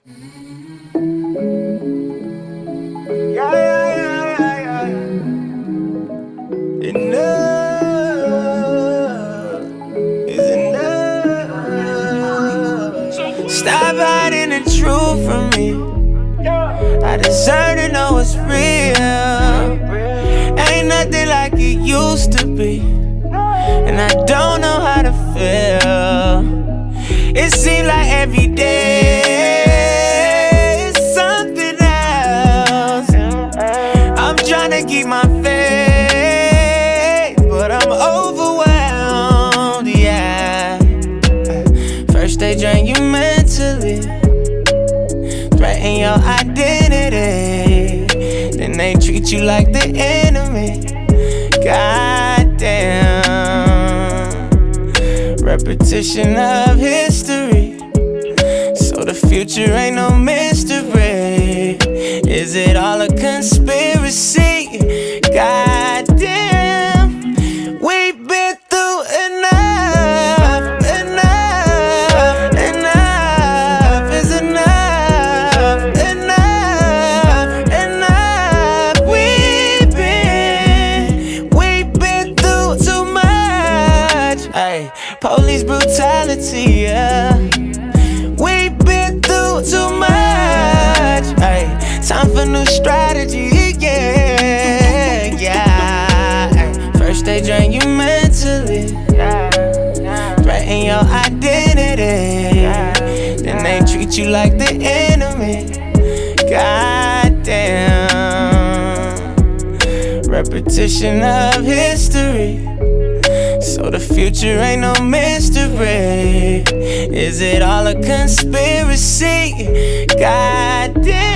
Yeah, yeah, yeah, yeah, yeah. Enough is enough. Stop hiding the truth from me. I deserve to know it's real. Ain't nothing like it used to be, and I don't know how to feel. It seems like every day is something else. I'm tryna keep my faith, but I'm overwhelmed, yeah. First they drain you mentally, threaten your identity, then they treat you like the enemy. Goddamn, repetition of history, so the future ain't no mystery. Is it all a conspiracy? Goddamn, we've been through enough. Enough, enough is enough. Enough, enough. We've been through too much. Ay, police brutality, yeah. We've been through too much. Ay, time for new strategy, yeah, yeah. Ay, first they drain you mentally, threaten your identity, then they treat you like the enemy. Goddamn, repetition of history, so the future ain't no mystery. Is it all a conspiracy? Goddamn.